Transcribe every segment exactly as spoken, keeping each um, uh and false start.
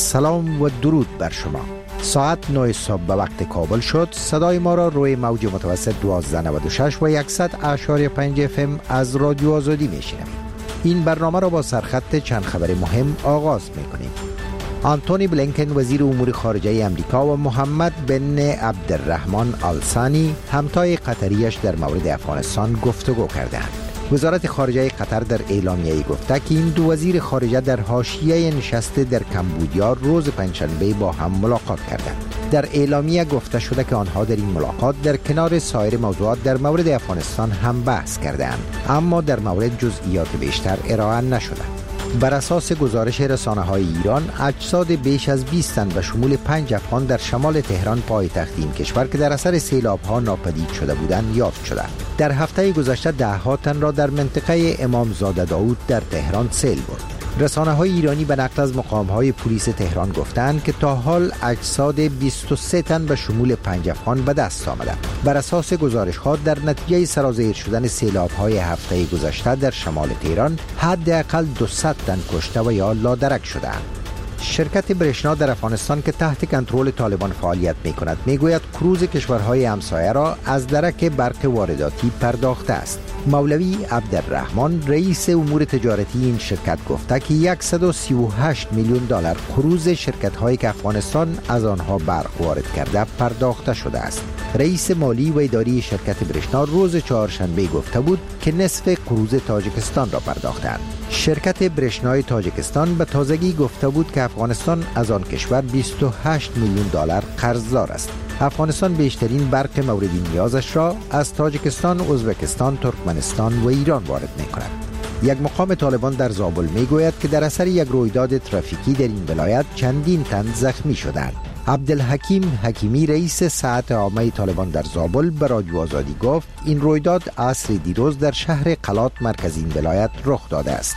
سلام و درود بر شما. ساعت نه صبح به وقت کابل شد. صدای ما را روی موج متوسط دوازده نود و شش و صد اشاری پنج اف ام از رادیو آزادی میشنوید. این برنامه را با سرخط چند خبر مهم آغاز میکنیم. آنتونی بلینکن وزیر امور خارجه امریکا و محمد بن عبدالرحمن آل ثانی همتای قطریش در مورد افغانستان گفتگو کردند. وزارت خارجه قطر در اعلامیه‌ای گفته که این دو وزیر خارجه در حاشیه نشست در کمبودیا روز پنجشنبه با هم ملاقات کردند. در اعلامیه گفته شده که آنها در این ملاقات در کنار سایر موضوعات در مورد افغانستان هم بحث کردند، اما در مورد جزئیات بیشتر ارائه نشده. بر اساس گزارش رسانه‌های ایران، اجساد بیش از بیست تن به شمول پنج افغان در شمال تهران پایتخت این کشور که در اثر سیلاب‌ها ناپدید شده بودند یافت شدند. در هفته گذشته ده ها تن را در منطقه امامزاده داود در تهران سیل برد. رسانه‌های ایرانی به نقل از مقام‌های پلیس تهران گفتند که تا حال اجساد بیست و سه تن به شمول پنج افغان به دست آمده. بر اساس گزارش‌ها در نتیجه سرازیر شدن سیلاب‌های هفته گذشته در شمال تهران حداقل دویست تن کشته و یا لادرک شدند. شرکت برشنا در افغانستان که تحت کنترل طالبان فعالیت می‌کند میگوید کروز کشورهای همسایه را از درک برق وارداتی پرداخته است. مولوی عبدالرحمن رئیس امور تجارتی این شرکت گفته که صد و سی و هشت میلیون دلار کروز شرکت‌هایی که افغانستان از آنها برق وارد کرده پرداخته شده است. رئیس مالی و اداری شرکت برشنا روز چهارشنبه گفته بود که نصف کروز تاجیکستان را پرداختند. شرکت برشنای تاجیکستان به تازگی گفته بود که افغانستان از آن کشور بیست و هشت میلیون دلار قرضدار است. افغانستان بیشترین برق مورد نیازش را از تاجیکستان، ازبکستان، ترکمنستان و ایران وارد می‌کند. یک مقام طالبان در زابل میگوید که در اثر یک رویداد ترافیکی در این ولایت چندین تن زخمی شدند. عبدالحکیم حکیمی رئیس ساعت عامه طالبان در زابل به رادیو آزادی گفت این رویداد عصر دیروز در شهر قلات مرکز این ولایت رخ داده است.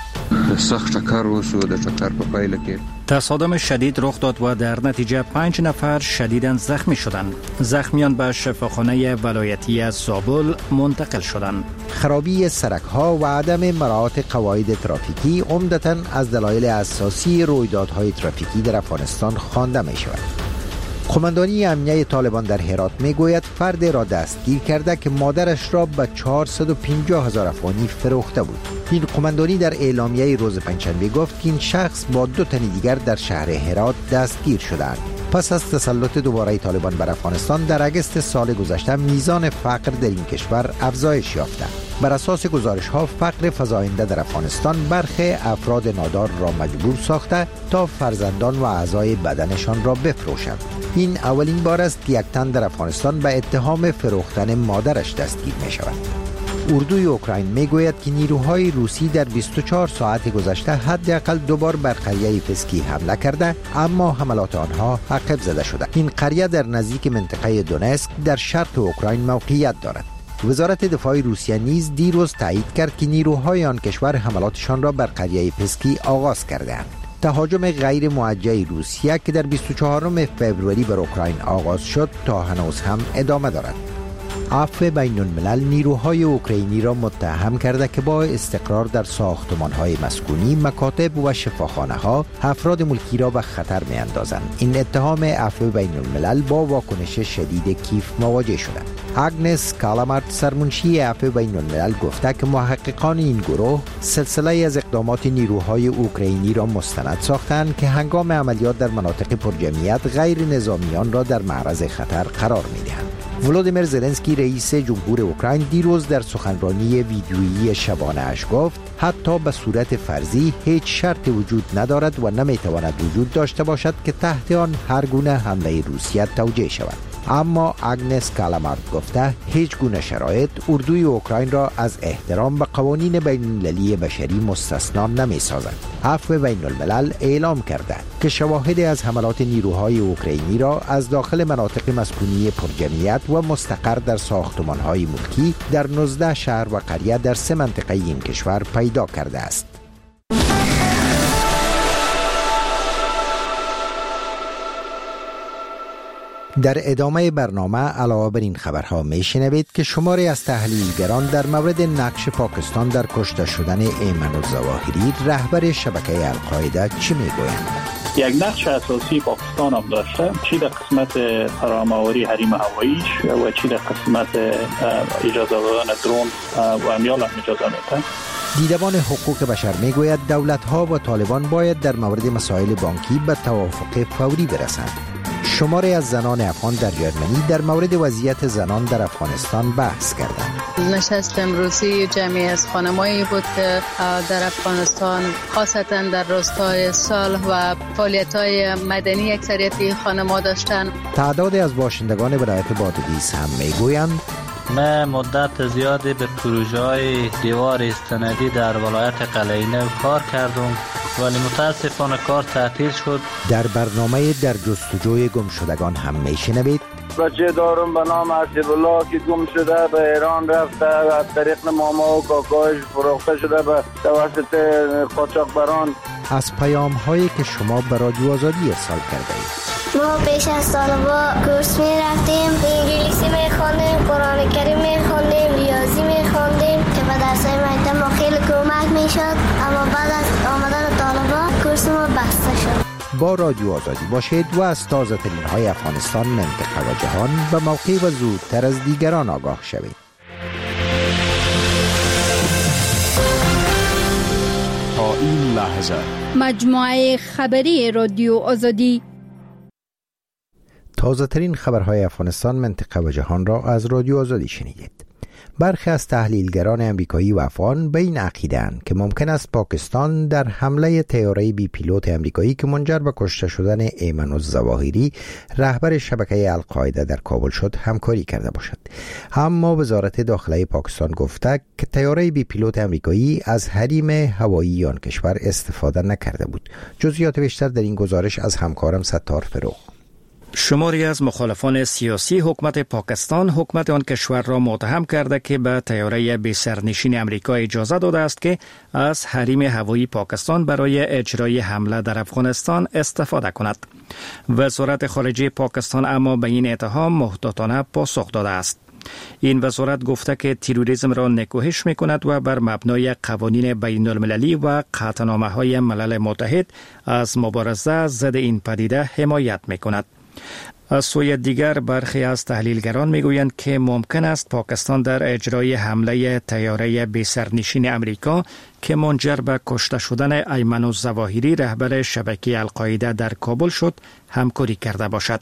تصادم شدید رخ داد و در نتیجه پنج نفر شدیداً زخمی شدند. زخمیان به شفاخانه ولایتی از زابل منتقل شدند. خرابی سرک‌ها و عدم مراعات قواعد ترافیکی عمدتاً از دلایل اساسی رویدادهای ترافیکی در افغانستان خوانده می‌شود. قماندانی امنیه طالبان در هرات میگوید فرد را دستگیر کرده که مادرش را به چهارصد و پنجاه هزار افغانی فروخته بود. این قماندانی در اعلامیه روز پنجشنبه گفت که این شخص با دو تن دیگر در شهر هرات دستگیر شدند. پس از تسلط دوباره طالبان بر افغانستان در اگست سال گذشته میزان فقر در این کشور افزایش یافته. بر اساس گزارش‌ها فقر فزاینده در افغانستان برخی افراد نادار را مجبور ساخته تا فرزندان و اعضای بدنشان را بفروشند. این اولین بار است که یک تن در افغانستان به اتهام فروختن مادرش دستگیر می شود. اردوی اوکراین می گوید که نیروهای روسی در بیست و چهار ساعت گذشته حداقل دو بار بر قریه فسکی حمله کرده، اما حملات آنها عقب زده شده. این قریه در نزدیک منطقه دونسک در شرق اوکراین موقعیت دارد. وزارت دفاع روسیه نیز دیروز تایید کرد که نیروهای آن کشور حملاتشان را بر قریه پسکی آغاز کردند. تهاجم غیر موجه روسیه که در بیست و چهارم فوریه بر اوکراین آغاز شد تا هنوز هم ادامه دارد. عفو بین الملل نیروهای اوکراینی را متهم کرده که با استقرار در ساختمان‌های مسکونی، مکاتب و شفاخانه‌ها افراد ملکی را به خطر می‌اندازند. این اتهام عفو بین الملل با واکنش شدید کیف مواجه شده. اگنس کالامارت سرمنشی عفو بین الملل گفته که محققان این گروه سلسله از اقدامات نیروهای اوکراینی را مستند ساختند که هنگام عملیات در مناطق پرجمعیت غیر نظامیان را در معرض خطر قرار می‌دهند. ولودیمیر زلنسکی رئیس جمهور اوکراین دیروز در سخنرانی ویدیویی شبانه اش گفت حتی به صورت فرضی هیچ شرط وجود ندارد و نمیتواند وجود داشته باشد که تحت آن هر گونه حمله روسیه توجیه شود. اما اگنس کالامارت گفته هیچ گونه شرایط اردوی اوکراین را از احترام به قوانین بین المللی بشری مستثنا نمی سازد. عفو بین الملل اعلام کرده که شواهد از حملات نیروهای اوکراینی را از داخل مناطق مسکونی پرجمعیت و مستقر در ساختمان‌های ملکی در نوزده شهر و قریه در سه منطقه این کشور پیدا کرده است. در ادامه برنامه علاوه بر این خبرها میشنوید که شماری از تحلیلگران در مورد نقش پاکستان در کشته شدن ایمن الظواهری رهبر شبکه القاعده چی میگویند. یک نقش اساسی پاکستان هم داشته، چی در قسمت فرامآوری حریم هواییش و چی در قسمت اجازه دادن درون و امیال هم اجازه میده. دیدبان حقوق بشر میگوید دولت‌ها و طالبان باید در مورد مسائل بانکی به توافق فوری برسند. شماری از زنان افغان در جرمنی در مورد وضعیت زنان در افغانستان بحث کردند. نشست امروزی جمعی از خانمایی بود که در افغانستان خاصتا در روستای صلح و فعالیت‌های مدنی اکثریت خانم‌ها داشتند. تعداد از باشندگان ولایت بادغیس هم میگویند ما مدت زیادی به پروژه‌های دیوار استنادی در ولایت قلعه‌نو کار کردم ولی متاسفانه کار تعطیل شد. در برنامه در جستجوی گم شدگان هم میشنوید بچه دارم به نام حسیب الله که گم شده به ایران رفته و از طریق ماما و کاکایش فروخته شده به توسط قاچاقبران. از پیام هایی که شما به رادیو آزادی ارسال کرده اید. ما پیش از طالبا کورس می رفتیم، انگلیسی می خواندیم، قرآن کریم می خواندیم، ریاضی می خواندیم که به درسای مکتب ما خیلی کمک می شد، اما بعد از آمدن طالبا کورس ما بسته شد. با رادیو آزادی باشید و از تازه ترین های افغانستان، منطقه و جهان به موقع و زودتر از دیگران آگاه شوید. تا این لحظه مجموعه خبری رادیو آزادی تازه ترین خبرهای افغانستان، منطقه و جهان را از رادیو آزادی شنیدید. برخی از تحلیلگران امریکایی و افغان به این عقیده‌اند که ممکن است پاکستان در حمله طیاره بی پیلوت امریکایی که منجر به کشته شدن ایمن الظواهری رهبر شبکه القاعده در کابل شد همکاری کرده باشد. اما وزارت داخله پاکستان گفته که طیاره بی پیلوت امریکایی از حریم هوایی آن کشور استفاده نکرده بود. جزئیات بیشتر در این گزارش از همکارم ستار فروغ. شماری از مخالفان سیاسی حکومت پاکستان حکومت آن کشور را متهم کرده که به طیاره بی سرنشین امریکا اجازه داده است که از حریم هوایی پاکستان برای اجرای حمله در افغانستان استفاده کند. وزارت خارجه پاکستان اما به این اتهام محتاطانه پاسخ داده است. این وزارت گفته که تروریسم را نکوهش می کند و بر مبنای قوانین بین المللی و قطعنامه های ملل متحد از مبارزه ضد این پدیده حمایت می کند. از سوی دیگر برخی از تحلیلگران میگویند که ممکن است پاکستان در اجرای حمله طیاره بی سرنشین امریکا که منجر به کشته شدن ایمن الظواهری رهبر شبکه القاعده در کابل شد همکاری کرده باشد.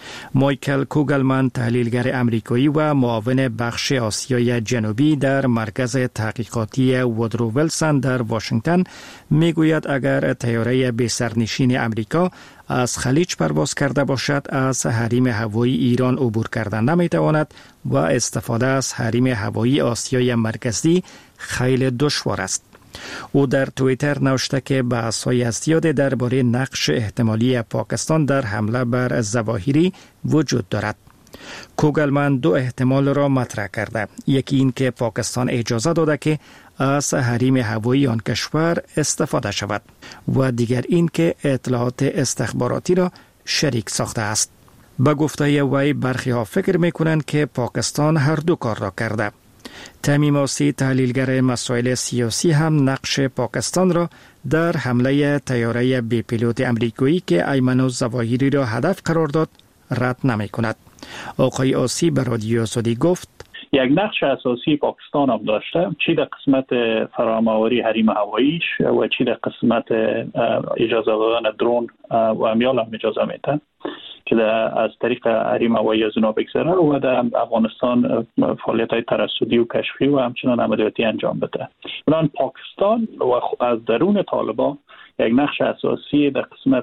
مایکل کوگلمن، تحلیلگر امریکایی و معاون بخش آسیای جنوبی در مرکز تحقیقاتی وودرو ویلسون در واشنگتن میگوید اگر طیاره بی سرنشین امریکا از خلیج پرواز کرده باشد از حریم هوایی ایران عبور کردن نمیتواند و استفاده از حریم هوایی آسیای مرکزی خیلی دشوار است. او در توییتر نوشته که بحث‌های زیاد درباره نقش احتمالی پاکستان در حمله بر ظواهری وجود دارد. کوگلمن دو احتمال را مطرح کرده. یکی این که پاکستان اجازه داده که از حریم هوایی آن کشور استفاده شود و دیگر این که اطلاعات استخباراتی را شریک ساخته است. به گفته وی برخی ها فکر می‌کنند که پاکستان هر دو کار را کرده. تمیم آسی، تحلیلگر مسائل سیاسی هم نقش پاکستان را در حمله طیاره بی پیلوت امریکایی که ایمن الظواهری را هدف قرار داد رد نمی کند. آقای آسی به رادیو آزادی گفت یک نقش اساسی پاکستان هم داشته، چی در قسمت فرامآوری حریم هواییش و چی در قسمت اجازه دادن درون و امیال هم اجازه میده که از طریق حریم هوایی از اونا بگذره و در افغانستان فعالیت‌های ترصدی و کشفی و همچنان عملیاتی انجام بده. بنابراین پاکستان و از درون طالبان یک نقش اساسی در قسمت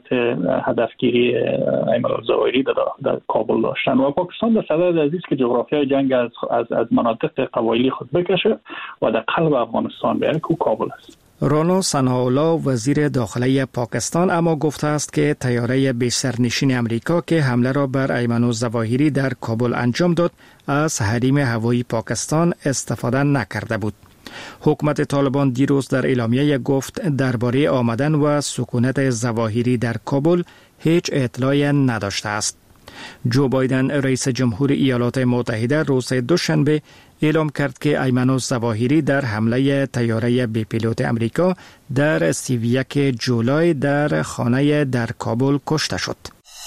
هدفگیری ایمن الظواهری در, در کابل داشتن و پاکستان در صدد عزیز که جغرافیای جنگ از, از, از مناطق قبایلی خود بکشه و در قلب افغانستان بیاره که کابل است. رانا سنهاولا وزیر داخلی پاکستان اما گفته است که طیاره بی سرنشین امریکا که حمله را بر ایمن الظواهری در کابل انجام داد از حریم هوایی پاکستان استفاده نکرده بود. حکومت طالبان دیروز در اعلامیه گفت درباره آمدن و سکونت ظواهری در کابل هیچ اطلاعی نداشته است. جو بایدن رئیس جمهور ایالات متحده روز دوشنبه اعلام کرد که ایمن الظواهری در حمله طیاره بی پیلوت امریکا در سی و یک جولای در خانه در کابل کشته شد.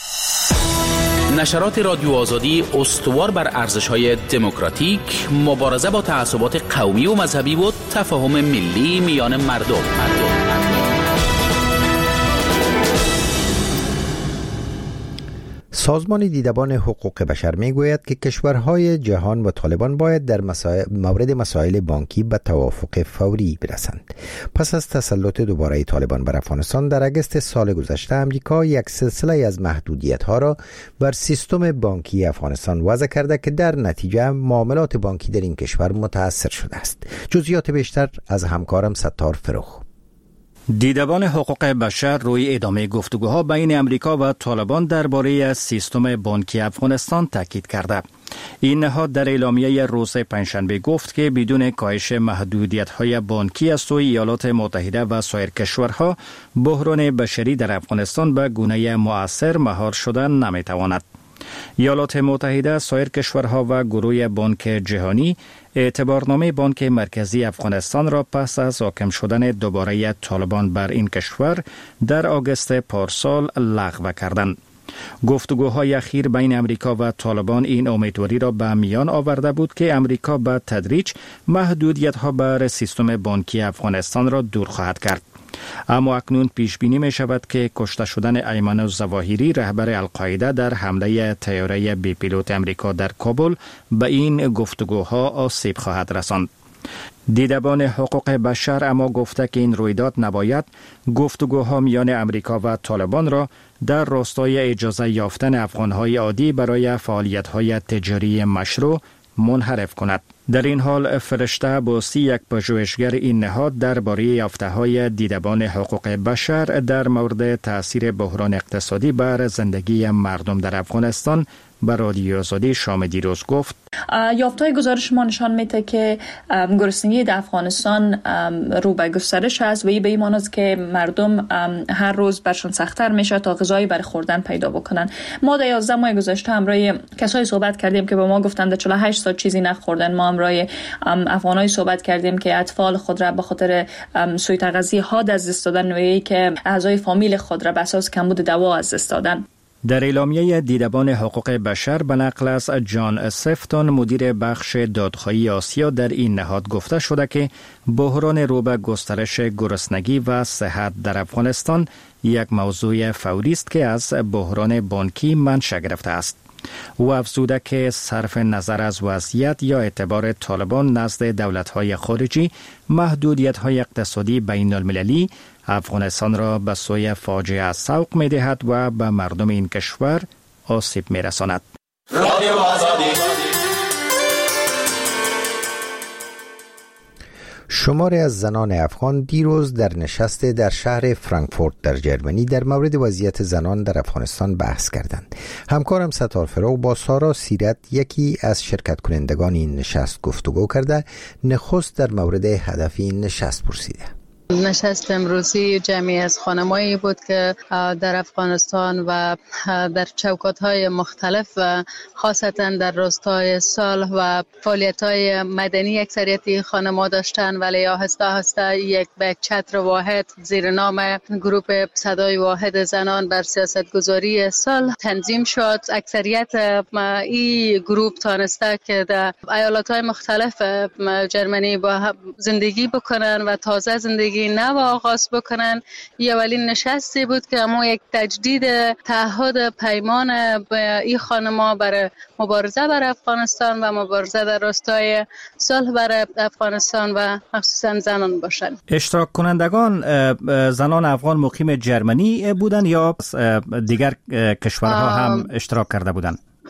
نشرات رادیو آزادی استوار بر ارزش‌های دموکراتیک، مبارزه با تعصبات قومی و مذهبی و تفاهم ملی میان مردم. مردم. سازمان دیدبان حقوق بشر میگوید که کشورهای جهان و طالبان باید در مسائل مورد مسائل بانکی به توافق فوری برسند. پس از تسلط دوباره طالبان بر افغانستان در اگست سال گذشته، امریکا یک سلسله از محدودیت‌ها را بر سیستم بانکی افغانستان وضع کرده که در نتیجه معاملات بانکی در این کشور متاثر شده است. جزئیات بیشتر از همکارم ستار فروخ. دیدبان حقوق بشر روی ادامه گفتگوها بین امریکا و طالبان درباره سیستم بانکی افغانستان تاکید کرده. این نهاد در اعلامیه روز پنجشنبه گفت که بدون کاهش محدودیت‌های بانکی از سوی ایالات متحده و سایر کشورها، بحران بشری در افغانستان به گونه مؤثر مهار شدن نمی‌تواند. ایالات متحده، سایر کشورها و گروه بانک جهانی اعتبارنامه بانک مرکزی افغانستان را پس از حاکم شدن دوباره طالبان بر این کشور در آگوست پارسال لغو کردند. گفتگوهای اخیر بین امریکا و طالبان این امیدواری را به میان آورده بود که امریکا به تدریج محدودیت‌ها بر سیستم بانکی افغانستان را دور خواهد کرد. اما اکنون پیش بینی می شود که کشته شدن ایمن الظواهری رهبر القاعده در حمله طیاره بی پیلوت امریکا در کابل به این گفتگوها آسیب خواهد رساند. دیدبان حقوق بشر اما گفته که این رویداد نباید گفتگوها میان امریکا و طالبان را در راستای اجازه یافتن افغانهای عادی برای فعالیت‌های تجاری مشروع منحرف کند. در این حال فرشته بوسی، یک پژوهشگر این نهاد، درباره یافته‌های دیدبان حقوق بشر در مورد تأثیر بحران اقتصادی بر زندگی مردم در افغانستان به رادیو آزادی شام دیروز گفت: یافته‌های گزارش ما نشان میده که گرسنگی در افغانستان رو به گسترش است و این به این معنی است که مردم هر روز برشون سخت‌تر میشه تا غذایی برای خوردن پیدا بکنن. ما در یازده ماه گذشته همراه کسایی صحبت کردیم که به ما گفتند چهل و هشت ساعت چیزی نخوردن. ما همراه افغانایی صحبت کردیم که اطفال خود را به خاطر سوء تغذیه ها از دست دادن و ای که اعضای فامیل خود را به اساس کمبود دوا از دست دادن. در اعلامیه دیدبان حقوق بشر به نقل از جان سفتون، مدیر بخش دادخواهی آسیا، در این نهاد گفته شده که بحران رو به گسترش گرسنگی و صحت در افغانستان یک موضوع فوری است که از بحران بانکی منشأ گرفته است. او افزوده که صرف نظر از وضعیت یا اعتبار طالبان نزد دولت‌های خارجی، محدودیت‌های اقتصادی بین المللی افغانستان را به سوی فاجعه سوق می‌دهد و به مردم این کشور آسیب می‌رساند. شماری از زنان افغان دیروز در نشست در شهر فرانکفورت در جرمنی در مورد وضعیت زنان در افغانستان بحث کردند. همکارم ستار فروغ با سارا سیرت، یکی از شرکت کنندگان این نشست، گفتگو کرده. نخست در مورد هدف این نشست پرسیده. نشست امروزی جمعی از خانمایی بود که در افغانستان و در چوکات‌های مختلف و خاصتا در راستای صلح و فعالیت‌های مدنی اکثریت خانم‌ها داشتن، ولی آهسته آهسته یک به چتر واحد زیر نام گروه صدای واحد زنان بر سیاستگذاری صلح تنظیم شد. اکثریت این گروه تانسته که در ایالت‌های مختلف جرمنی با زندگی بکنن و تازه زندگی نو آغاز بکنن. یه اولین نشستی بود که ما یک تجدید تعهد پیمان این خانم‌ها برای مبارزه برای افغانستان و مبارزه در راستای صلح برای افغانستان و مخصوصا زنان باشند. اشتراک کنندگان زنان افغان مقیم جرمنی بودند یا دیگر کشورها هم اشتراک کرده بودند؟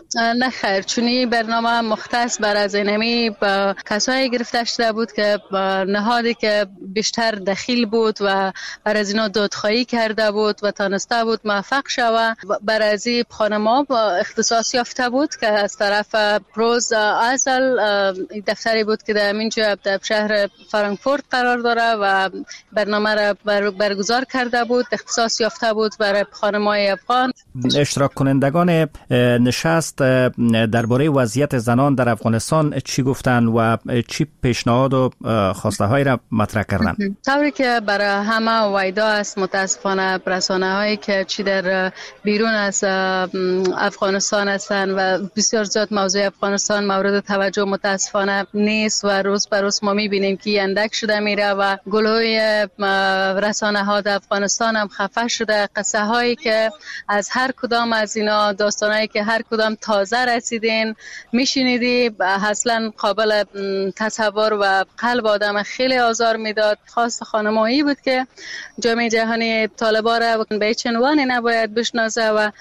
نه خیر، چون این برنامه مختص بر از اینمی با کسایی گرفته شده بود که نهادی که بیشتر دخیل بود و بر از اینا دادخواهی کرده بود و تانسته بود موفق شود. بر از این خانما اختصاص یافته بود که از طرف روز ازل دفتری بود که در اینجا در شهر فرانکفورت قرار داره و برنامه را بر برگزار کرده بود. اختصاص یافته بود برای خانم‌های افغان. اشتراک کنندگان نشست درباره وضعیت زنان در افغانستان چی گفتن و چی پیشنهاد و خواسته های را مطرح کردن؟ طوری که برای همه وایدا است، متاسفانه رسانه هایی که چی در بیرون از افغانستان هستند و بسیار زیاد موضوع افغانستان مورد توجه متاسفانه نیست و روز به روز ما میبینیم که اندک شده میره و گلوی رسانه ها در افغانستان هم خفه شده. قصه هایی که از هر کدام از اینا، داستانایی که هر کدام تازه رسیدین میشنیدی، اصلا قابل تصور و قلب آدم خیلی آزار میداد. خاص خانمایی بود که جامعه جهانی طالبان را به چه عنوانی نباید بشناسه و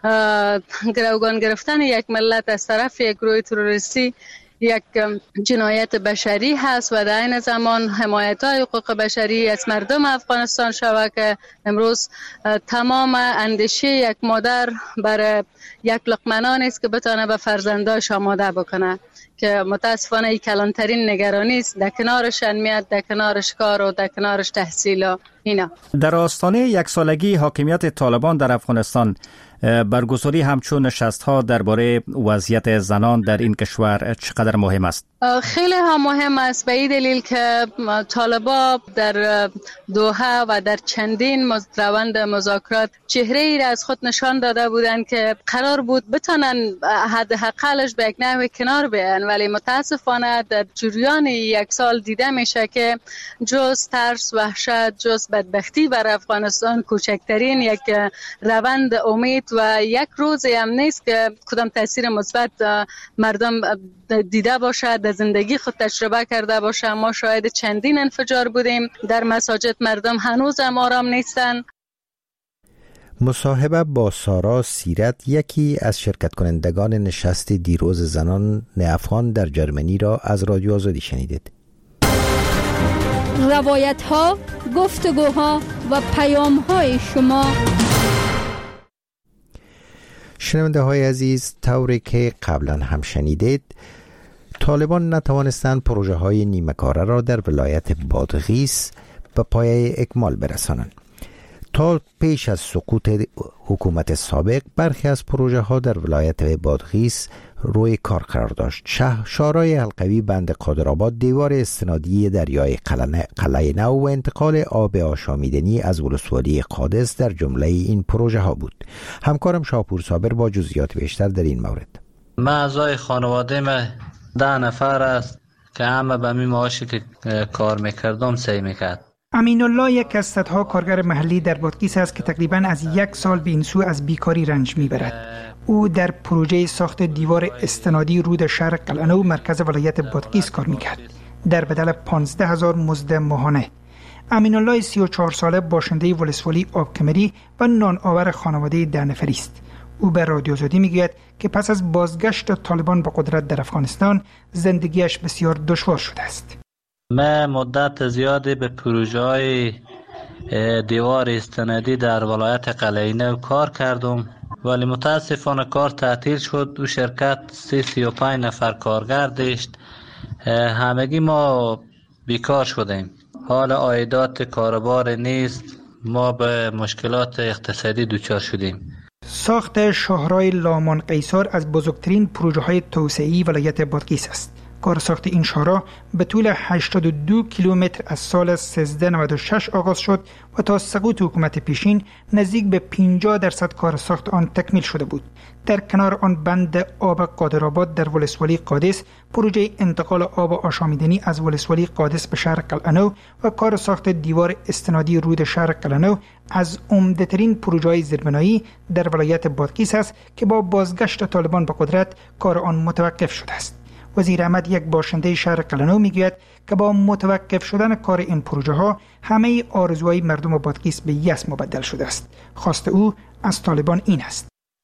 گروگان گرفتن یک ملت از طرف یک گروه تروریستی یک جنایت بشری هست و در این زمان حمایت های حقوق بشری از مردم افغانستان شود که امروز تمام اندیشه یک مادر برای یک لقمه نان است که بتانه به فرزنداش آماده بکنه، که متاسفانه این کلانترین نگرانی است. در کنارش انمیت، در کنارش کار و در کنارش تحصیل و اینا. در آستانه یک سالگی حاکمیت طالبان در افغانستان، برگزاری همچون نشست‌ها درباره وضعیت زنان در این کشور چقدر مهم است؟ خیلی هم مهم است به این دلیل که طالبان در دوحه و در چندین روند مذاکرات چهره ای را از خود نشان داده بودند که قرار بود بتونن حداقلش به یک نحو کنار بیان، ولی متاسفانه در جریان یک سال دیده میشه که جز ترس، وحشت، جز بدبختی بر افغانستان کوچکترین یک روند امید و یک روزی هم نیست که کدام تاثیر مثبت مردم دیده باشه، در زندگی خود تجربه کرده باشه. ما شاهد چندین انفجار بودیم در مساجد، مردم هنوز هم آرام نیستن. مصاحبه با سارا سیرت، یکی از شرکت کنندگان نشست دیروز زنان افغان در جرمنی را از رادیو آزادی شنیدید. روایت ها، گفتگوها و پیام های شما. شنونده های عزیز، طوری که قبلا هم شنیدید، طالبان نتوانستند پروژه های نیمه کاره را در ولایت بادغیس به پایه اکمال برسانند. تا پیش از سقوط حکومت سابق برخی از پروژه ها در ولایت بادغیس روی کار قرار داشت. شهرهای حلقوی بند قادرآباد، دیوار استنادی دریای قلعه نو و انتقال آب آشامیدنی از ولسوالی قادس در جمله این پروژه ها بود. همکارم شاپور صابر با جزئیات بیشتر در این مورد. من اعضای خانواده ما ده نفر است که همه به می معاشی که کار میکردم سعی میکرد. امین الله یک از صدها کارگر محلی در بادغیس است که تقریباً از یک سال به این سو از بیکاری رنج میبرد. او در پروژه ساخت دیوار استنادی رود شهر قلعه نو مرکز ولایت بادغیس کار میکرد در بدل پانزده هزار مزد ماهانه. امین الله سی و چهار ساله باشنده ولسوالی آبکمری و نان آور خانواده ده نفری است. او به رادیو آزادی میگوید که پس از بازگشت طالبان به قدرت در افغانستان زندگیش بسیار دشوار شده است. من مدت زیادی به پروژه های دیوار استنادی در ولایت قلعه نو کار کردم، ولی متاسفانه کار تعطیل شد. او شرکت سی سی و پنج نفر کارگر داشت. همگی ما بیکار شدیم. حال عایدات کاربار نیست. ما به مشکلات اقتصادی دچار شدیم. ساخت شاهراه لامان قیصر از بزرگترین پروژه های توسعه‌ای ولایت بادغیس است. کار ساخت این شاهراه به طول هشتاد و دو کیلومتر از سال سیزده نود و شش آغاز شد و تا سقوط حکومت پیشین نزدیک به پنجاه درصد کار ساخت آن تکمیل شده بود. در کنار آن بند آب قادرآباد در ولسوالی قادس، پروژه انتقال آب آشامیدنی از ولسوالی قادس به شهر قلعه نو و کار ساخت دیوار استنادی رود شهر قلعه نو از عمده‌ترین پروژه‌های زیربنایی در ولایت بادغیس است که با بازگشت طالبان به قدرت کار آن متوقف شده است. وزیر احمد، یک باشنده شهر قلعه نو، میگوید که با متوقف شدن کار این پروژه ها همه آرزوهای مردم بادغیس به یأس مبدل شده است. خواست او از طالبان این است: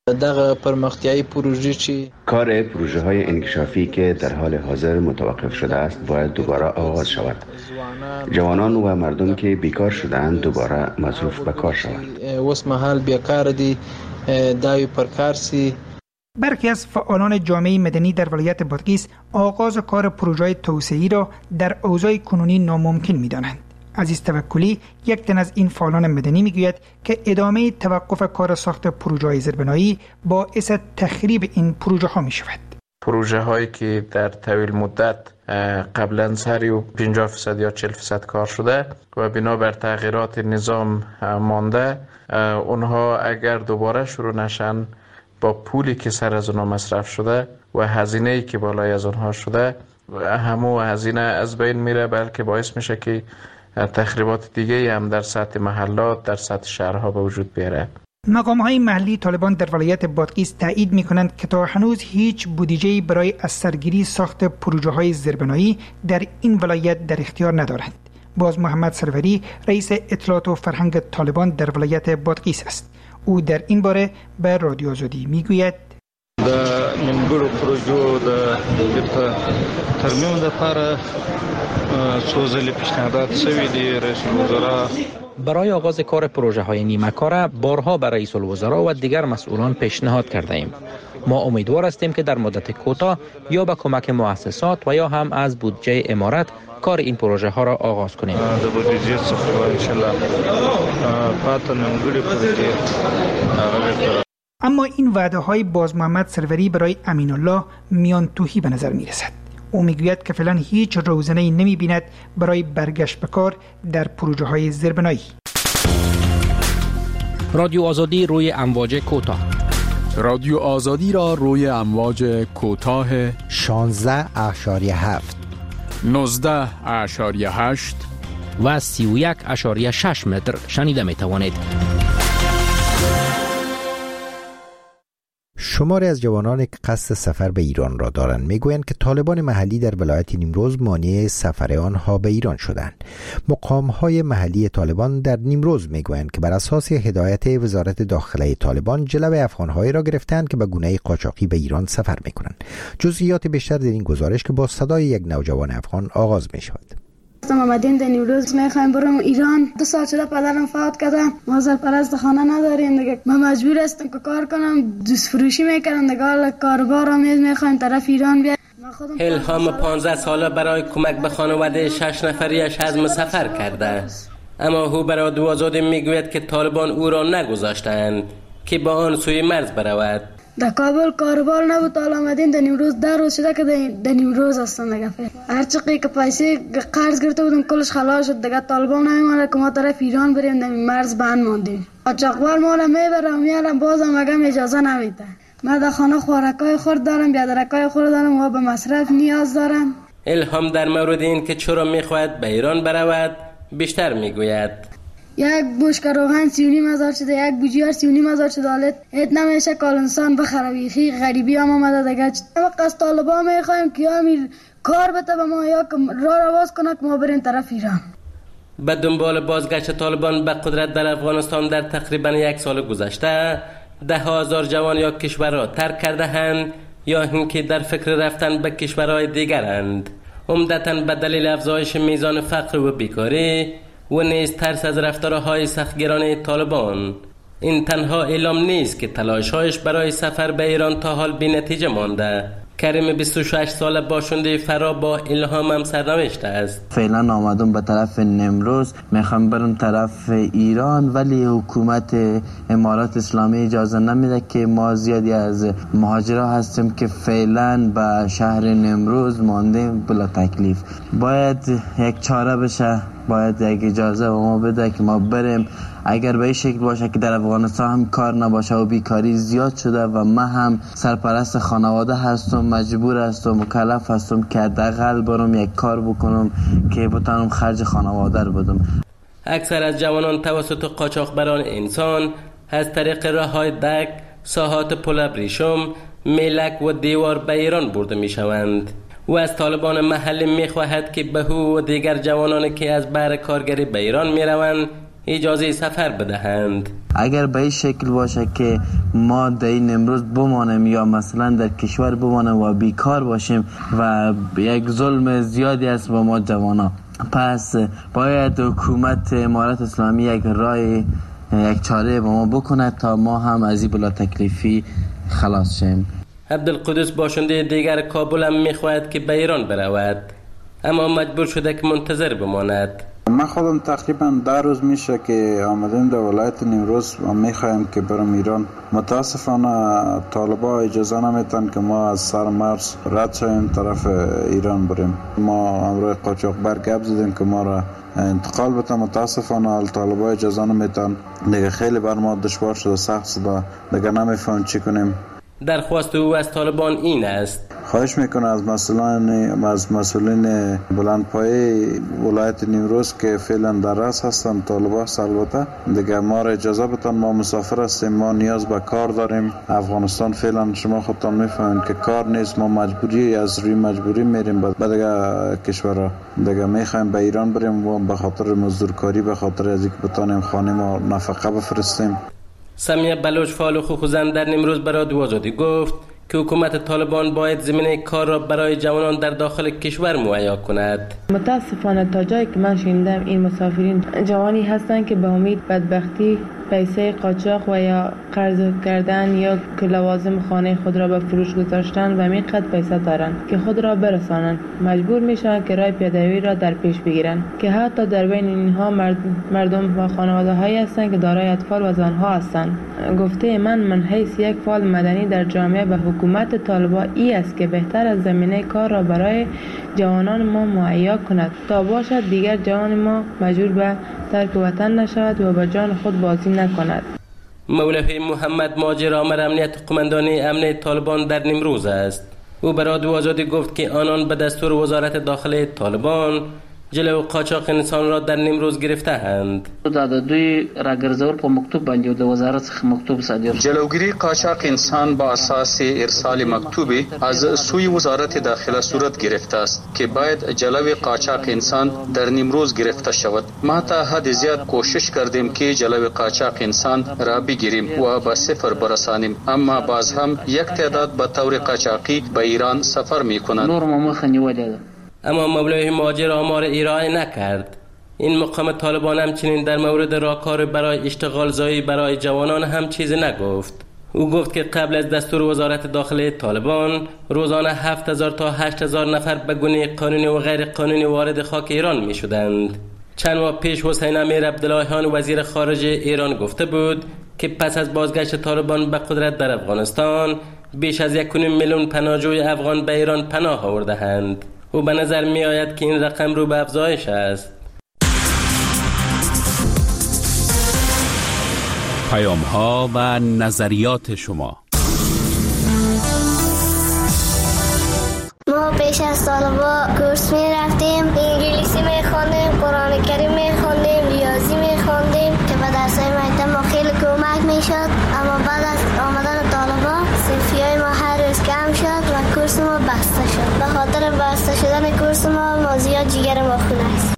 دغه پرمختیایی پروژه چی؟ کار پروژه های انکشافی که در حال حاضر متوقف شده است باید دوباره آغاز شود. جوانان و مردم که بیکار شدند دوباره مصروف به کار شوند. وس محل بیکار دی داوی پرکارسی. برخی از فعالان جامعه مدنی در ولایت بادغیس آغاز کار پروژه توسعه‌ای را در اوضاع کنونی ناممکن می‌دانند. عزیز توکلی یک تن از این فعالان مدنی میگوید که ادامه توقف کار ساخت پروژه‌های زیربنایی باعث تخریب این پروژه ها می شود. پروژه هایی که در طویل مدت قبلا سری و پنجاه درصد یا چهل درصد کار شده و بنابر تغییرات نظام مانده، اونها اگر دوباره شروع نشن با پولی که سر از اونها مصرف شده و هزینه‌ای که بالای از اونها شده، همو هزینه از بین میره، بلکه باعث میشه که تخریبات دیگه هم در سطح محلات، در سطح شهرها به وجود بیاره. مقام‌های محلی طالبان در ولایت بادغیس تایید می‌کنند که تا هنوز هیچ بودجه‌ای برای از سرگیری ساخت پروژه‌های زیربنایی در این ولایت در اختیار ندارند. باز محمد سروری رئیس اطلاعات و فرهنگ طالبان در ولایت بادغیس است. او در این باره به رادیو آزادی میگوید: د نیمګړو پروژو د ترمیم لپاره څو ځلې پیشنهادات شوي دي. رئیس الوزرا برای آغاز کار پروژه های نیمه کار بارها به رئیس الوزراء و دیگر مسئولان پیشنهاد کرده ایم. ما امیدوار هستیم که در مدت کوتاه یا به کمک مؤسسات و یا هم از بودجه امارت کار این پروژه ها را آغاز کنیم. د بودجه څخه ان شاء الله پاتې نیمګړي پروژې. اما این وعده های باز محمد سروری برای امین الله میان توهی به نظر می رسد. او میگوید که فعلا هیچ روزنه‌ای نمی بیند برای برگشت به کار در پروژه های زیربنایی. رادیو آزادی روی امواج کوتاه. رادیو آزادی را روی امواج کوتاه شانزده اشاریه هفت، نوزده اشاریه هشت و سی و یک اشاریه شش متر شنیده می توانید. شماری از جوانان که قصد سفر به ایران را دارند میگویند که طالبان محلی در ولایت نیمروز مانع سفر آنها به ایران شدند. مقام‌های محلی طالبان در نیمروز میگویند که بر اساس هدایت وزارت داخله طالبان جلب افغان‌هایی را گرفتند که به گونه قاچاقی به ایران سفر میکنند. جزئیات بیشتر در این گزارش که با صدای یک نوجوان افغان آغاز میشود. ما آمدیم در نیمروز، میخوایم بریم ایران. دو سال شده پدرم فوت کرده، ما سرپرست خانه نداریم دیگه. ما مجبور هستم که کار کنم، دوست فروشی میکنم دیگه. حالا کاربار هم میخوایم طرف ایران بیاد. الهام پانزده ساله برای کمک به خانواده شش نفریش عزم سفر کرده، اما او برای رادیو آزادی میگوید که طالبان او را نگذاشتند که با آن سوی مرز برود. در کابل کاربار نبود، حالا آمدیم در نیمروز. در روز شده که در نیمروز هستن دیگه. هر چقدر که پیسه قرض گرفته بودیم کلش خلاص شد دیگه. طالبان نمی‌مونه که ما طرف ایران بریم، در مرز بند موندیم. قاچاقبر ما را میبرم میارم، بازم مگم اجازه نمیده. من در خانه خوراکای خورد دارم، بیادرکای خورد دارم و به مصرف نیاز دارم. الهام در مورد این که چرا میخواهد به ایران برود بیشتر میگوید. یک بشکه روغن سی و نیم هزار شده، یک بوجیار سی و نیم هزار شده. حالت ات نمیشه کال انسان بخره. بیخی غریبی هم آمده دیگه. وقت از طالبان میخوایم که یا امیر کار بده به ما یا راه رواز کنه که ما بریم طرف ایران. به دنبال بازگشت طالبان به قدرت در افغانستان در تقریبا یک سال گذشته، ده هزار جوان یا کشور را ترک کرده اند یا اینکه در فکر رفتن به کشورهای دیگرند، عمدتاً به دلیل افزایش میزان فقر و بیکاری و نیز ترس از رفتارهای سختگیرانه طالبان. این تنها اعلام نیست که تلاش‌هایش برای سفر به ایران تا حال بی نتیجه مانده. کریم بیست و شش ساله باشنده فرا با الهام هم سرنوشت است. فعلا آمدم به طرف نیمروز، میخوام برم طرف ایران، ولی حکومت امارات اسلامی اجازه نمیده که ما زیادی از مهاجرا هستیم که فعلا به شهر نیمروز ماندیم بلا تکلیف. باید یک چاره بشه، باید یک اجازه به ما بده که ما بریم. اگر به این شکل باشه که در افغانستان هم کار نباشه و بیکاری زیاد شده و من هم سرپرست خانواده هستم، مجبور هستم، مکلف هستم که حداقل برم یک کار بکنم که بتونم خرج خانواده رو بدم. اکثر از جوانان توسط قاچاقبران انسان از طریق راه‌های دک، ساحات پل ابریشم، میلک و دیوار به ایران برده می شوند. و از طالبان محلی می خواهد که به او و دیگر جوانانی که از بحر کارگری به ایران می روند اجازه سفر بدهند. اگر به این شکل باشه که ما در این امروز بمانیم یا مثلا در کشور بمانیم و بیکار باشیم و یک ظلم زیادی است با ما جوانا، پس باید حکومت امارات اسلامی یک راه یک چاره با ما بکنه تا ما هم از این بلا تکلیفی خلاص شیم. عبدالقدس باشنده دیگر کابل هم میخواهد که به ایران برود، اما مجبور شده که منتظر بماند. من خودم تقریبا ده روز میشه که آمدیم در ولایت نیمروز و میخوایم که برم ایران. متاسفانه طالبا اجازه نمیتن که ما از سر مرز رد شویم طرف ایران بریم. ما امروز قاچاقبر گپ زدیم که ما را انتقال بتن، متاسفانه طالبا اجازه نمیتن. دیگه خیلی بر ما دشوار شده، سخت شده، دیگه نمیفهم چی کنیم. درخواست او از طالبان این است: خواهش میکنه از مسئولین از مسئولین بلندپایه ولایت نیمروز که فعلا در رأس هستن، طالبان البته، دیگه ما را اجازه بدن. ما مسافر هستیم، ما نیاز به کار داریم. افغانستان فعلا شما خودتان میفهمید که کار نیست، ما مجبوری از روی مجبوری میریم به دیگه کشورها. دیگه میخوایم به ایران بریم و به خاطر مزدورکاری، به خاطر از اینکه بتانیم خانه ما نفقه بفرستیم. سمیه بلوچ فعال حقوق زن در نیمروز برای رادیو آزادی گفت که حکومت طالبان باید زمینه کار را برای جوانان در داخل کشور مهیا کند. متاسفانه تا جایی که من شنیدم این مسافرین جوانی هستند که به امید بدبختی پیسه قاچاق و یا قرض کردن یا که لوازم خانه خود را به فروش گذاشتن و میقدر پیسه دارند که خود را برسانند، مجبور میشن که راه پیاده‌روی را در پیش بگیرند که حتی در بین اینها مردم و خانواده هایی هستند که دارای اطفال و زنها هستند. گفته من من حیث یک فعال مدنی در جامعه و حکومت طالبان ای است که بهتر از زمینه کار را برای جوانان ما مهیا کند تا باشد دیگر جوان ما مجبور به ترک وطن نشود و به جان خود بازی نکند. مولوی محمد ماجر آمر امنیت قماندانی امن طالبان در نیمروز است. او به رادیو آزادی گفت که آنان به دستور وزارت داخله طالبان جلو قاچاق انسان را در نیمروز گرفته‌اند. دادوی راگرزور په مکتوب باندې د وزارت څخه مکتوب صادر. جلوگیری قاچاق انسان با اساس ارسال مکتوبی از سوی وزارت داخله صورت گرفته است که باید جلوی قاچاق انسان در نیمروز گرفته شود. ما تا حد زیاد کوشش کردیم که جلوی قاچاق انسان را بگیریم و به صفر برسانیم، اما باز هم یک تعداد به طور قاچاقی به ایران سفر می‌کنند. نور مخ نیولده. اما مولوی ماجر آمار ارائه نکرد. این مقام طالبان همچنین در مورد راهکار برای اشتغال زایی برای جوانان هم چیزی نگفت. او گفت که قبل از دستور وزارت داخله طالبان روزانه هفت هزار تا هشت هزار نفر به گونه قانونی و غیر قانونی وارد خاک ایران می شدند. چند ماه پیش حسین امیر عبداللهیان وزیر خارجه ایران گفته بود که پس از بازگشت طالبان به قدرت در افغانستان بیش از یک میلیون پناهجوی افغان به ایران پناه آورده‌اند. و به نظر می آید که این رقم رو به افزایش است. پیام ها و نظریات شما. ما پیش از طالبا کورس می رفتیم، انگلیسی می خوندیم، قرآن کریم می خوندیم، ریاضی می خوندیم که به درسای مکتب ما خیلی کمک می شد. اما بعد از آمدن طالبا صرفی های ما هر روز کم شد و کورس ما بسته شد. به خاطر بسته شدن کورس ما ما زیاد جگر ما خونه است.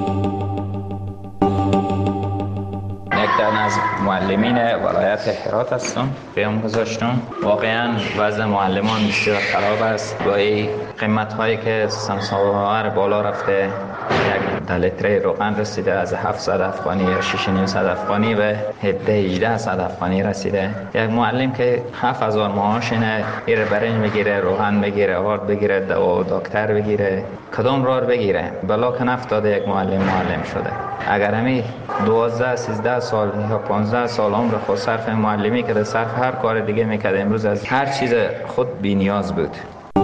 یک تن از معلمین ولایت هرات هستم، پیام گذاشتم. واقعا وضع معلمان بسیار خراب است. با این قیمت هایی که سمساوار بالا رفته، یک لیتر روغن رسیده از هفتصد افغانی یا شش و نیم صد افغانی به هجده صد افغانی رسیده. یک معلم که هفت هزار معاش اینه، ایر برنج بگیره، روغن بگیره، آرد بگیره، دوا دکتر بگیره، کدام راه بگیره؟ بلا که نفتاده یک معلم معلم شده. اگر همی دوازده سیزده سال یا پانزده سال عمر خود صرف معلمی که صرف هر کار دیگه میکرد، امروز از هر چیز خود بی نیاز بود.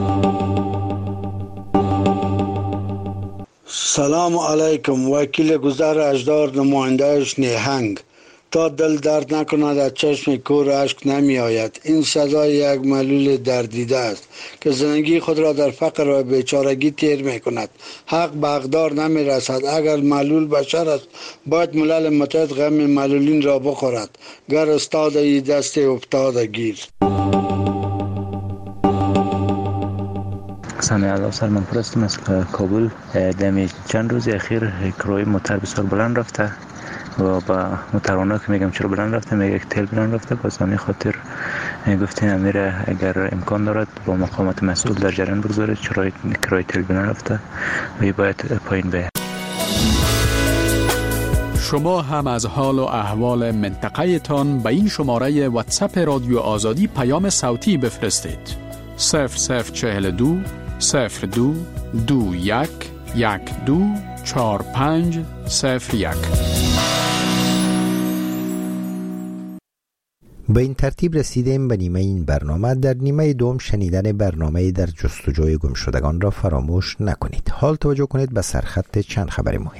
سلام علیکم. وکیل گذر اجدار، نمایندهش نیهنگ. تا دل درد نکند از چشم کور اشک نمی آید. این سزای یک ملول دردیده است که زندگی خود را در فقر و بیچارگی تیر می کند. حق به حقدار نمی رسد. اگر ملول بشر است باید ملل متحد غم ملولین را بخورد. گر استاد ای دست افتاده گیر. سامی الله سلمان پرستم از کابل. دمی چند روز اخیر کروی موتر بسیار بلند رفته و با مترانه که میگم چرا بلند رفته، میگه یک تل بلند رفته. باز همین خاطر گفتیم امیر اگر امکان دارد با مقامات مسئول در جریان بگذاره چرا کرایه تل بلند رفته و باید پایین بیاد. شما هم از حال و احوال منطقه تان به این شماره واتساپ رادیو آزادی پیام صوتی بفرستید. صفر صفر چهل دو صفر دو دو یک یک دو چهار پنج صفر یک. به این ترتیب رسیدیم به نیمه این برنامه. در نیمه دوم شنیدن برنامه در جستجوی گمشدگان را فراموش نکنید. حال توجه کنید به سرخط چند خبر مهم.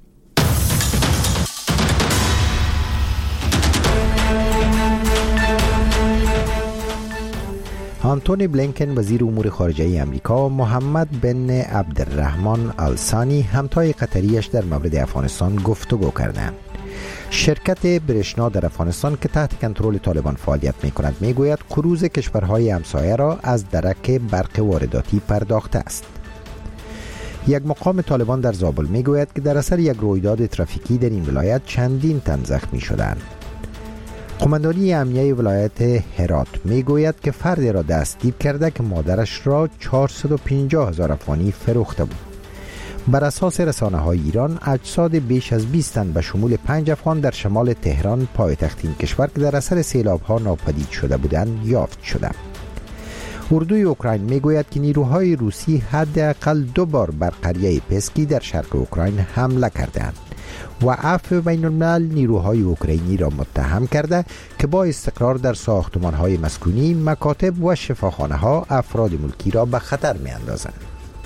آنتونی بلینکن وزیر امور خارجه امریکا و محمد بن عبدالرحمن آل-ثانی همتای قطریش در مورد افغانستان گفتگو کردند. شرکت برشنا در افغانستان که تحت کنترل طالبان فعالیت می کند می گوید قروض کشورهای همسایه را از درک برق وارداتی پرداخته است. یک مقام طالبان در زابل می گوید که در اثر یک رویداد ترافیکی در این ولایت چندین تن زخمی شدند. قماندانی امنیه ولایت هرات می گوید که فردی را دستگیر کرده که مادرش را چهارصد و پنجاه هزار افغانی فروخته بود. بر اساس رسانه های ایران اجساد بیش از بیست تن به شمول پنج افغان در شمال تهران پایتخت این کشور که در اثر سیلاب ها ناپدید شده بودند یافت شده. اردوی اوکراین می گوید که نیروهای روسی حداقل دو بار بر قریه پسکی در شرق اوکراین حمله کردند و عفو بین الملل نیروهای اوکراینی را متهم کرده که با استقرار در ساختمان‌های مسکونی، مکاتب و شفاخانه‌ها افراد ملکی را به خطر می‌اندازند.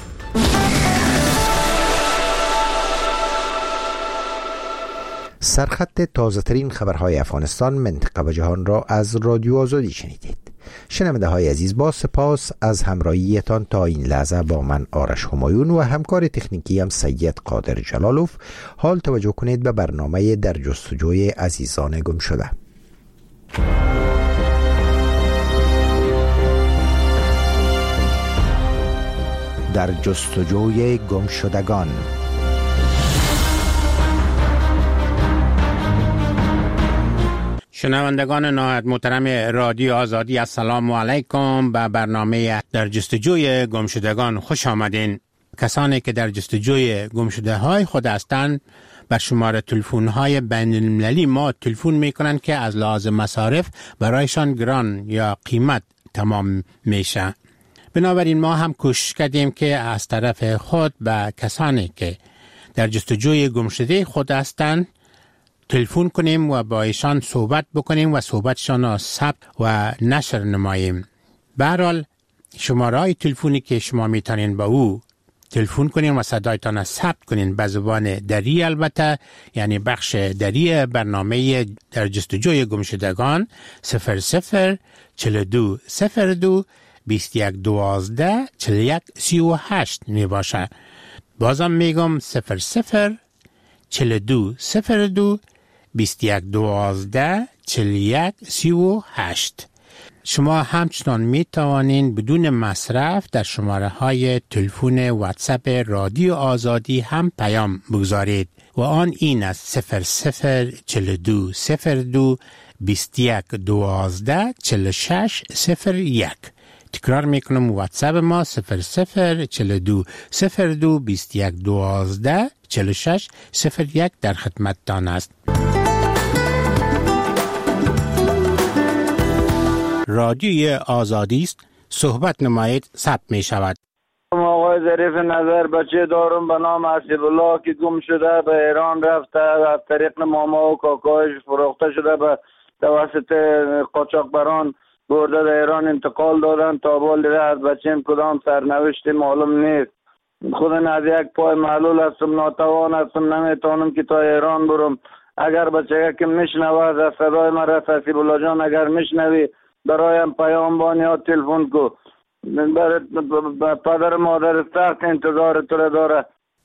سرخط تازه ترین خبرهای افغانستان، منطقه و جهان را از رادیو آزادی شنیدید. شنونده های عزیز، با سپاس از همراهیتان تا این لحظه با من آرش همایون و همکار تکنیکی هم سید قادر جلالوف. حال توجه کنید به برنامه در جستجوی عزیزان گم شده. در جستجوی گم شدگان. شنوندگان نهایت محترم رادیو آزادی، السلام علیکم. به برنامه در جستجوی گمشدگان خوش آمدین. کسانی که در جستجوی گمشده های خود هستند بر شماره تلفن های بین المللی ما تلفن می کنند که از لحاظ مصارف برایشان گران یا قیمت تمام میشه. بنابراین ما هم کوشش کردیم که از طرف خود به کسانی که در جستجوی گمشده خود هستند تلفن کنیم و با ایشان صحبت بکنیم و صحبتشان را ثبت و نشر نماییم. به هر حال شماره های تلفنی که شما میتونین با او تلفن کنین و صدایتان را ثبت کنین به زبان دری، البته یعنی بخش دری برنامه در جستجوی گمشدگان صفر صفر چهل و دو صفر دو بیست و یک دوازده چهل و یک سی و هشت می باشه. بازم میگم صفر صفر چهل و دو صفر دو بیست و یک دوازده چهل و یک سی و هشت. شما همچنان می توانین بدون مصرف در شماره های تلفن واتساپ رادیو آزادی هم پیام بگذارید و آن این است صفر صفر چهل و دو صفر دو بیست و یک دوازده چهل و شش صفر یک. تکرار میکنم، واتساپ ما صفر صفر چهل و دو صفر دو بیست و یک دوازده چهل و شش صفر یک در خدمتتان است. رادیوی آزادی است، صحبت نمایید، ثبت می شود. آقای ظریف نظر بچه دارم به نام حسیب الله که گم شده به ایران رفته، از طریق ماما و کاکایش فروخته شده به توسط قاچاقبران برده در ایران انتقال دادن. تا بال دیگه از بچه‌م کدام سرنوشتی معلوم نیست. خودم از یک پای معلول هستم، ناتوان هستم، نمیتونم که تا ایران برم. اگر بچه که میشنوه از صدای مرا حسیب الله جان اگر میشنوی برایم پیام بانی یا تلفن کو. پدر مادر سخت انتظار تو را داره.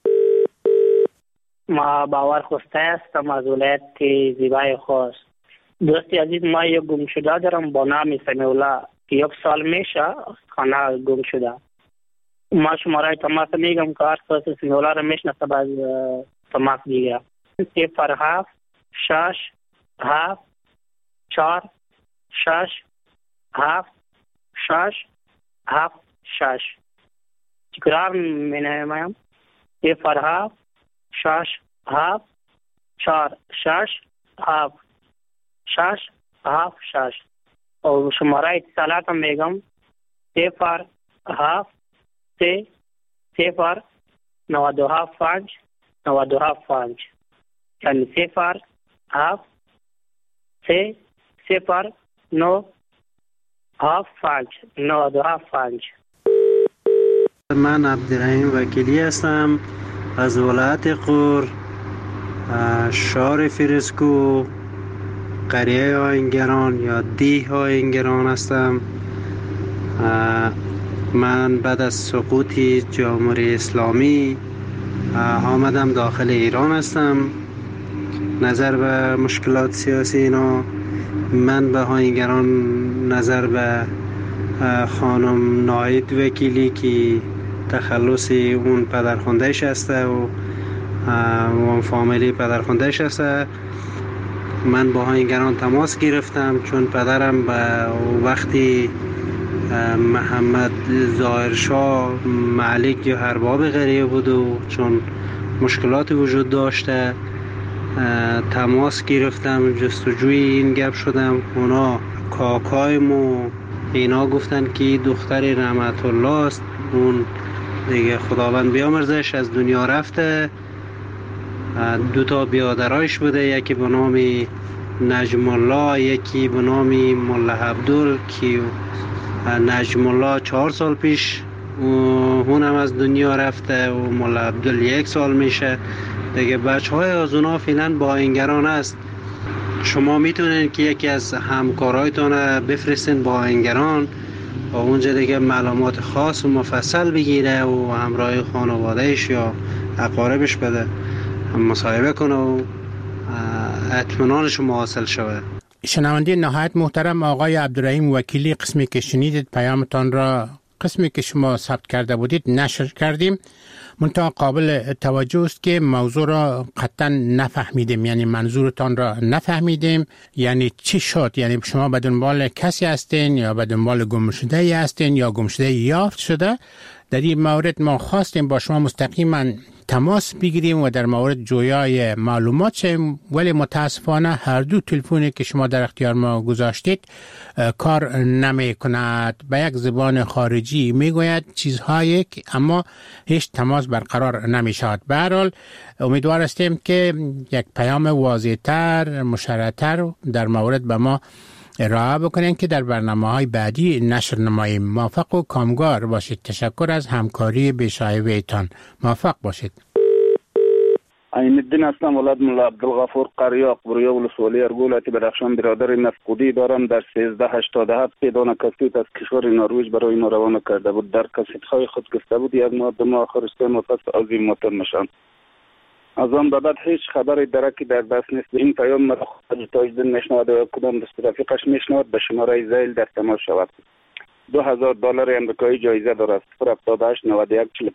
ما باور خوسته هستم از ولایت زیبای خوست. دوستی عزیز، ما یک گم شده دارم با نام سمیع الله که یک سال میشه خانه گم شده. ما شماره تماس میگم که هر کس سمیع الله را میشناسه باز تماس دیگه. صفر هفت شش هفت چهار شش هفت شش هفت شش. تکرار می نمایم. صفر هفت شش هفت چهار شش هفت شش هفت شش. و شماره اتصالات هم میگم صفر هفت سه صفر نود و دو هفت پنج نود و دو هفت پنج، یعنی صفر هفت سه صفر نو هفت پنج نود و دو هفت پنج. من عبدالرحیم وکیلی هستم از ولایت غور، شهر فرسکو، قریه آهنگران یا دیه آهنگران هستم. من بعد از سقوط جمهوری اسلامی آمدم داخل ایران هستم. نظر به مشکلات سیاسی اینا، من به آهنگران نظر به خانم ناید وکیلی که تخلص اون پدرخواندهش هسته و اون فامیلی پدرخواندهش هسته، من با آهنگران تماس گرفتم چون پدرم به وقتی محمد ظاهرشاه ملک یا ارباب قریه بود و چون مشکلات وجود داشته تماس گرفتم، جستجوی این گپ شدم. اونا کاکایمو اینا گفتن که دختر رحمت الله است، اون دیگه خداوند بیامرزش از دنیا رفته. دو تا بیادرایش بوده، یکی به نام نجم الله، یکی به نام ملا عبدال که نجم الله چهار سال پیش اونم از دنیا رفته و ملا عبدال یک سال میشه دیگه. بچه های از اونا فعلا با آهنگران است. شما میتونین که یکی از همکارایتون بفرستین با آهنگران و اونجا دیگه معلومات خاص و مفصل بگیره و همراه خانوادهش یا اقاربش بده مصاحبه کنه و اطمینانش حاصل شوه. شنونده نهایت محترم آقای عبدالرحیم وکیلی، قسمی که شنیدید پیامتان را، قسمی که شما ثبت کرده بودید نشر کردیم. منتها قابل توجه است که موضوع را قطعا نفهمیدیم، یعنی منظورتان را نفهمیدیم. یعنی چی شد؟ یعنی شما به دنبال کسی هستین یا به دنبال گمشده هستین یا گمشده یافت شده؟ در این مورد ما خواستیم با شما مستقیما تماس بگیریم و در مورد جویای معلومات شیم، ولی متاسفانه هر دو تلفنی که شما در اختیار ما گذاشتید کار نمی کند. به یک زبان خارجی می گوید چیزهایی که اما هیچ تماس برقرار نمی شود. به هر حال امیدوار هستیم که یک پیام واضح‌تر، مشرح‌تر در مورد به ما ارائه بکنین که در برنامه‌های بعدی نشر نماییم. موفق و کامگار باشید. تشکر از همکاری بی‌شایبه‌تان. موفق باشید. عین الدین هستم، ولد ملا عبدالغفور قریاق، برویا ولسوالی ارگولتی بدخشان. برادر نفقودی دارم. در سیزده هشتاد و هفت پیدان کسیت از کشور نروژ برای ما روانه کرده بود. در کسیت‌های خود گفته بود یک ماه دو ماه آخر سه ماه پس عظیم موتر نشان. از آن به بعد هیچ خبری درکی در دست نیست. این پیام مرا خود تاجدین میشنود و کدام دست رفیقش میشنود به شماره زیل در تماس شود. دو هزار دلار امریکایی جایزه دارد. صفر هفتاد و هشت نود و یک چهل و